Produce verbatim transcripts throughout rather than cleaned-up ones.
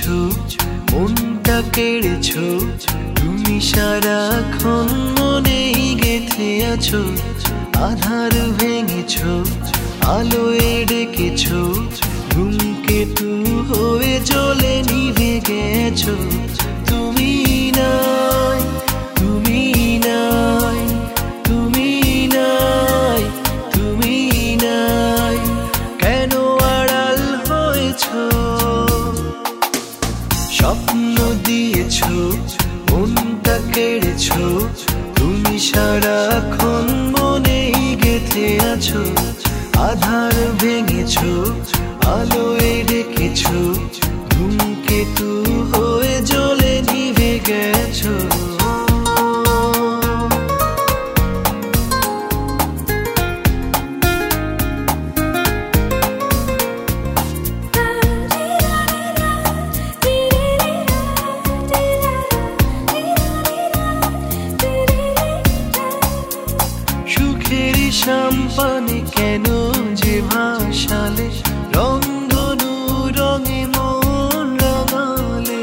দিয়েছো, মনটা কেড়েছো, তুমি সারাক্ষণ মনেই গেঁথে আছো। আধার ভেঙেছো, আলোয় ডেকেছো, ধূমকেতু হয়ে জ্বলে নিভে গেছো। তুমি নাই, তুমি নাই, তুমি নাই, তুমি নাই, কেন আড়াল হয়েছো? স্বপ্ন দিয়েছো, মনটা কেড়েছো, তুমি সারাক্ষণ মনেই গেঁথে আছো। আধার ভেঙেছো, আলোয় ডেকেছো, ধূমকেতু হয়ে জ্বলে নিভে গেছো। সাম্পানে কেন যে ভাসালে, রংধনু রঙে মন রাঙালে।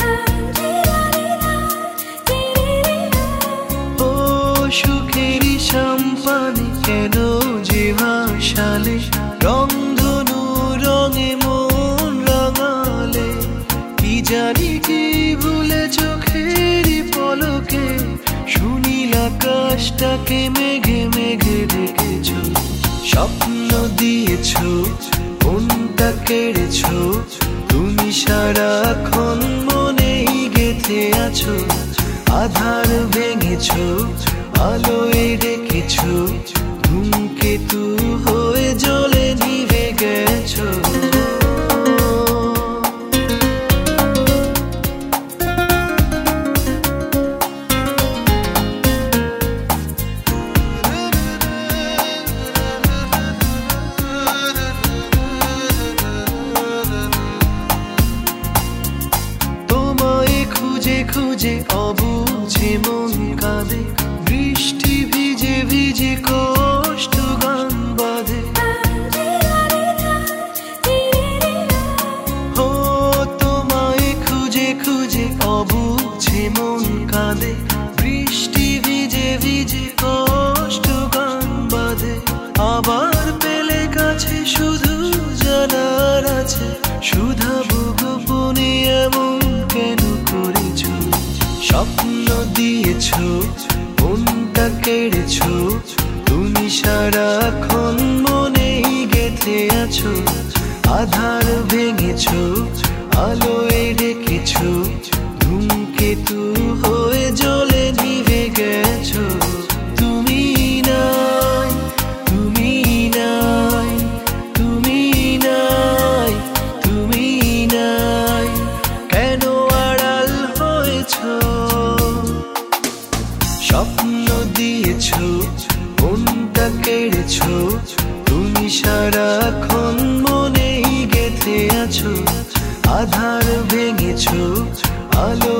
ও সুখেরই সাম্পানে কেন যে ভাসালে, রংধনু রঙে মন রাঙালে। কি জানি কি ভুলে চোখের পলকে, সুনীল আকাশটাকে মেঘে মেঘে রেখেছো। স্বপ্ন দিয়েছো, মনটা কেড়েছো, তুমি সারাক্ষণ মনেই গেঁথে আছো। আধার ভেঙেছো, আলোয় ডেকেছো, ধূমকেতু হয়ে জ্বলে নিভে গেছো। খুঁজে খুঁজে অবুঝে মন কাঁদে, বৃষ্টি ভিজে ভিজে কষ্ট গান বাঁধে। ও তোমায় খুঁজে খুঁজে অবুঝে মন কাঁদে, বৃষ্টি ভিজে ভিজে কষ্ট গান বাঁধে। আবার পেলে কাছে শুধু জানার আছে, শুধাবো গোপনে এমন কেন করেছো? স্বপ্ন দিয়েছো, মনটা কেড়েছো, তুমি সারাক্ষণ মনেই গেঁথে আছো। আধার ভেঙেছো, আলোয় ডেকেছো, ধূমকেতু হয়ে জ্বলে নিভে গেছো। তুমি নাই, তুমি নাই, তুমি নাই, তুমি নাই, কেন আড়াল হয়েছো? স্বপ্ন দিয়েছো, মনটা কেড়েছো, তুমি সারাক্ষণ মনেই গেঁথে আছো। আধার ভেঙেছো, আলো